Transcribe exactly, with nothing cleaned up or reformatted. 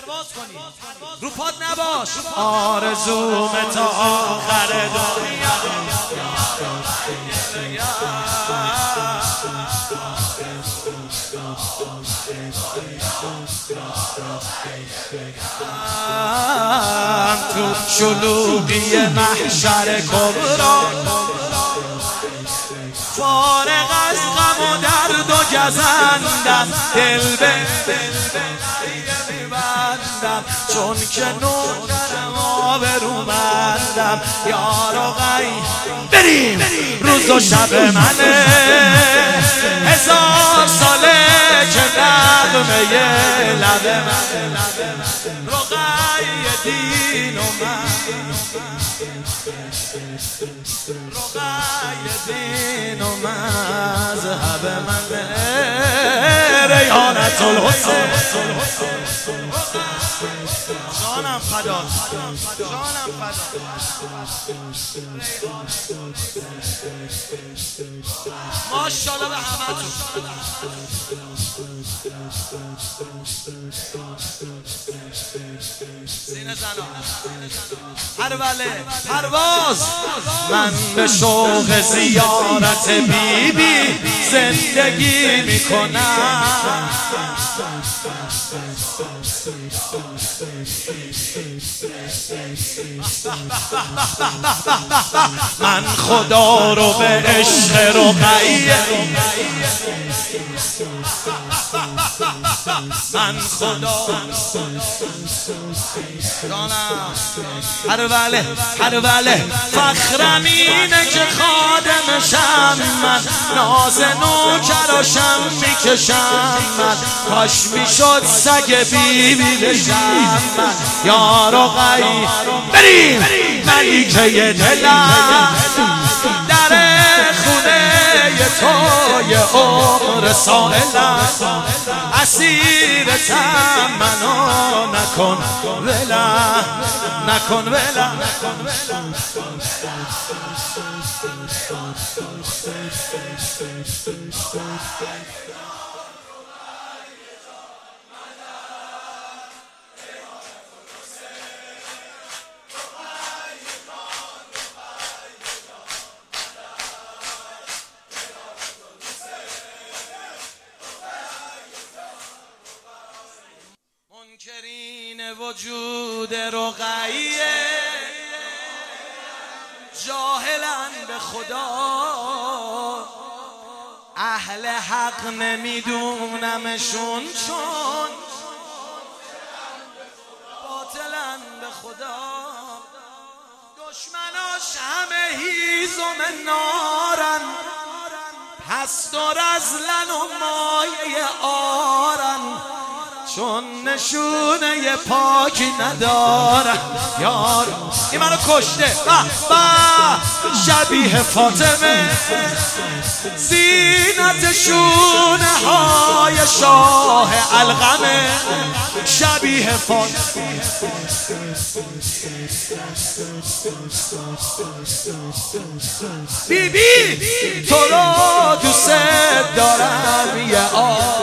رو پاد نباش. آرزوم تا آخر دنیا تو شلوغی محشر کبرا فارغ از غم و درد و گزندم، دل به میبندم چون که نوکرم آبرومندم. یار و غی بریم روز و شب منه، هزار ساله که نغمه لب من رقی دین و من، رقی دین و مذهب من، ریحانت الحسین جانم فدا، جانم فدا. ماشاءالله به همتون. سینه زنا پروله پرواز، من به شوق زیارت بی بی زندگی میکنم. من خدا رو به عشق رقیه، من خدا جانم پروله پروله، فخرم اینه که خادمشم من، ناز نوکراشم میکشم من، کاش میشد سگ بی بی بشم من. یار و غی بریم ملیکه دلم، در خونه توی عمر سائلم، اسیر تمنا نکن ولم، نکن ولم. منکرین وجود رقیه جاهلن به خدا، اهل حق نمیدونمشون چون باطلن به خدا. دشمناش همه هیزم نارن، پست و رزلن و مایه آرن، چون نشونه پاکی ندارن. یار این منو کشته با شبیه فاطمه، زینت شونه های شاه القمه، شبیه فاطمه. بی بی تو رو دوست دارم یه آه